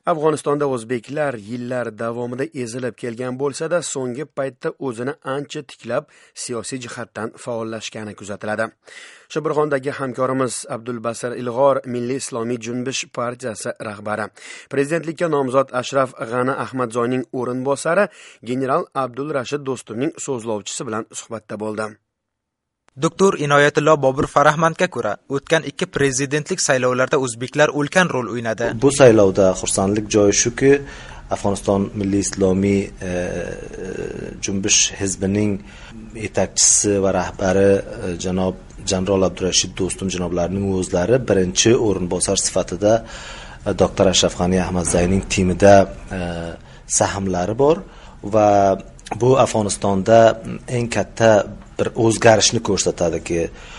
Afg'onistonda o'zbeklar yillar davomida ezilib kelgan bo'lsa-da, so'nggi paytda o'zini ancha tiklab, siyosiy jihatdan faollashgani kuzatiladi. Sho'burg'ondagi hamkorimiz Abdulbasir Ilg'or Milliy islomiy junbish partiyasi rahbari, prezidentlikka nomzod Ashraf G'ani Ahmadzoyning o'rinbosari general Abdulrashid Do'stumning so'zlovchisi bilan suhbatda bo'ldi. Doktor Inoyatullo Bobur Farahmandga ko'ra, o'tgan 2 prezidentlik saylovlarida o'zbeklar ulkan rol o'ynadi. Bu saylovda xursandlik joyi shuki, Afg'oniston Milliy islomiy junbish hizbining yetakchisi va rahbari janob General Abdurashid Do'stum janoblarining o'zlari birinchi o'rinbosar sifatida doktor Ashraf G'ani Ahmadzoyning timida sahmlari bor va bu Afg'onistonda eng katta bir o'zgarishni ko'rsatadiki,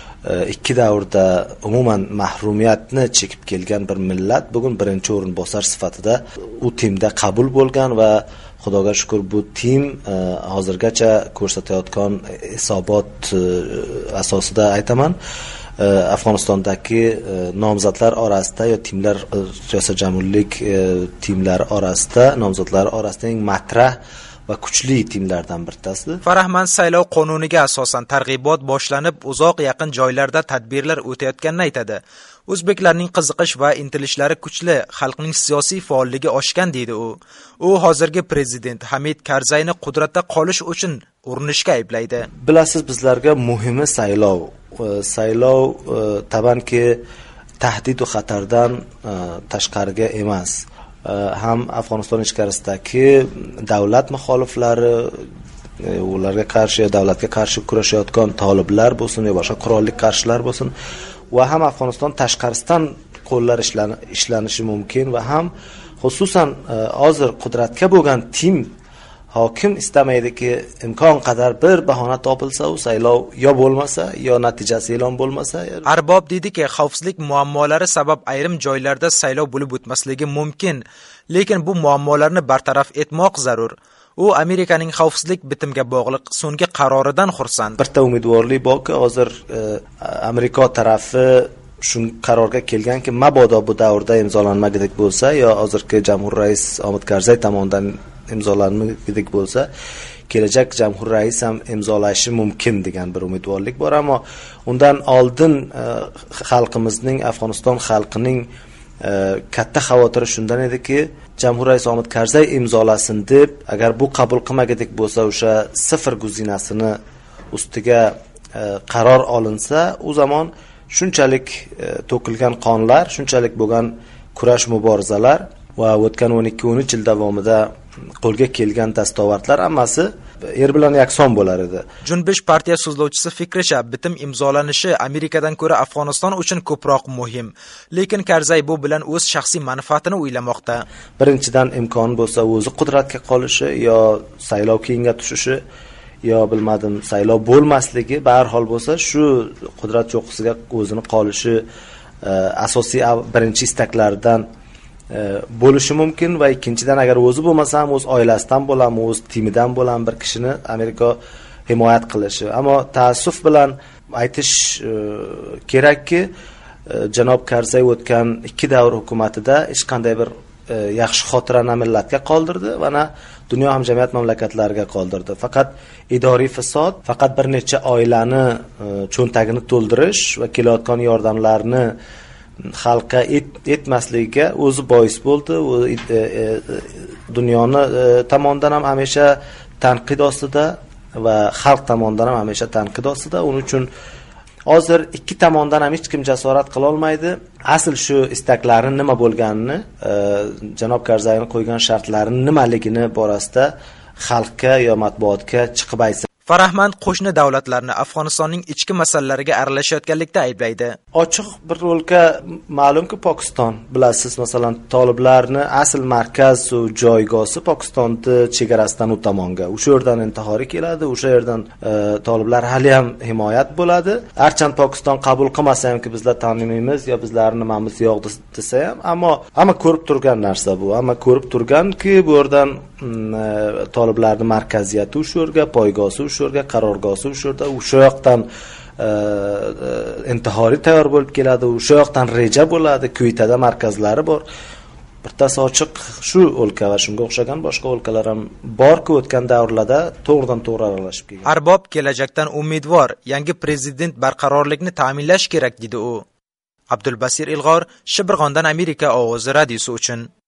2 davrda umuman mahrumiyatni chekib kelgan bir millat bugun birinchi o'rinbosar sifatida u timda qabul bo'lgan va Xudoga shukr bu tim hozirgacha ko'rsatayotgan hisobot asosida aytaman, Afg'onistondagi nomzodlar orasida yo timlar siyosiy jamhuriylik timlari orasida nomzodlar orasida eng matrah va kuchli timlardan bittasi. Farahmand saylov qonuniga asosan targ'ibot boshlanib, uzoq yaqin joylarda tadbirlar o'tayotganini aytadi. O'zbeklarning qiziqish va intilishlari kuchli, xalqning siyosiy faolligi oshgan deydi u. U hozirgi prezident Hamid Karzayni qudratda qolish uchun urinishga ayblaydi. Bilasiz, bizlarga muhimi saylov. Saylov tabanki tahdid va xatardan tashqariga emas. Ham Afg'oniston ichkarisidagi davlat muxoliflari, ularga qarshi, davlatga qarshi kurashayotgan toliblar bo'lsin yo boshqa qurolli qarshilar bo'lsin, va ham Afg'oniston tashqarisidan qo'llar ishlanishi mumkin va ham xususan hozir qudratga bo'lgan tim hokim istamaydiki, imkon qadar bir bahona topilsa u saylov yo bo'lmasa, yo natijasi e'lon bo'lmasa. Arbob deydiki, xavfsizlik muammolari sabab ayrim joylarda saylov bo'lib o'tmasligi mumkin, lekin bu muammolarni bartaraf etmoq zarur. U Amerikaning xavfsizlik bitimga bog'liq so'nggi qaroridan xursand. Bitta umidvorlik borki, hozir Amerika tarafi shu qarorga kelganki, mabodo bu davrda imzolanmagidek bo'lsa, yo hozirgi jamhur rais Hamid Karzay tomonidan imzolanmagidek bo'lsa, kelajak jamhur rais ham imzolashi mumkin degan bir umidvorlik bor, ammo undan oldin xalqimizning, Afg'oniston xalqining katta xavotiri shundan ediki, jamhur rais Hamid Karzay imzolasin deb, agar bu qabul qilmagidek bo'lsa, o'sha sifr guzinasini ustiga qaror olinsa, u zamon shunchalik to'kilgan qonlar, shunchalik bo'lgan kurash muborizalar va o'tgan 12-13 yil davomida qo'lga kelgan dastavoratlar hammasi yer bilan yakson bo'lar edi. Junbish partiya so'zlovchisi fikricha, bitim imzolanishi Amerikadan ko'ra Afg'oniston uchun ko'proq muhim. Lekin Karzay bu bilan o'z shaxsiy manfaatini o'ylamoqda. Birinchidan imkon bo'lsa o'zi qudratga qolishi yo saylov keyinga tushishi yo bilmadim saylov bo'lmasligi, har hol bo'lsa shu qudrat cho'qqisiga o'zini qolishi asosiy birinchi istaklaridan bo'lishi mumkin va ikkinchidan agar o'zi bo'lmasa ham o'z oilasidan bo'lam, o'z timidan bo'lam bir kishini Amerika himoyat qilishi. Ammo taassuf bilan aytish kerakki, janob Karzay o'tgan 2 davr hukumatida hech qanday bir yaxshi xotirani millatga qoldirdi va dunyo hamjamiyat mamlakatlariga qoldirdi. Faqat idoriy fasod, faqat bir necha oilani cho'ntagini to'ldirish va kelayotgan yordamlarni xalqqa etmasligiga o'zi bois bo'ldi. Dunyoni tomonidan ham hamisha tanqid ostida va xalq tomonidan ham hamisha tanqid ostida. Uning uchun hozir 2 tomondan ham hech kim jasorat qila olmaydi. Asl shu istaklarini nima bo'lganini, janob Karzayning qo'ygan shartlarini nimaligini borasida xalqqa yo matbuotga chiqib aytsa. Farahmand qo'shni davlatlarni Afg'onistonning ichki masalalariga aralashayotganlikda ayblaydi. Ochiq bir rolga ma'lumki Pokiston, bilasiz, masalan, toliblarni asl markaz va joygosi Pokistonning chegarasidan u tomonga. O'sha yerdan intihori keladi, o'sha yerdan toliblar hali ham himoyat bo'ladi. Harchand Pokiston qabul qilmasa hamki bizlar taniymiz yo bizlarning nimamiz yo'q desa ham, ammo ko'rib turgan narsa bu. Ammo ko'rib turganki bu yerdan toliblarning markaziyati o'sha yerga, poygosi o'sha yerga, qarorgosi o'sha yerda, o'sha yoqdan intihoriy tayyor bo'lib keladi, o'sha yoqdan reja bo'ladi, Kuytada markazlari bor. bittasi ochiq shu o'lka va shunga o'xshagan boshqa o'lkalar ham borku o'tgan davrlarda to'g'ridan to'g'ri aralashib kelgan. Arbob kelajakdan umidvor, yangi prezident barqarorlikni ta'minlash kerak dedi u. Abdulbasir Ilg'or, Shibirg'ondan Amerika ovozi radiosi uchun.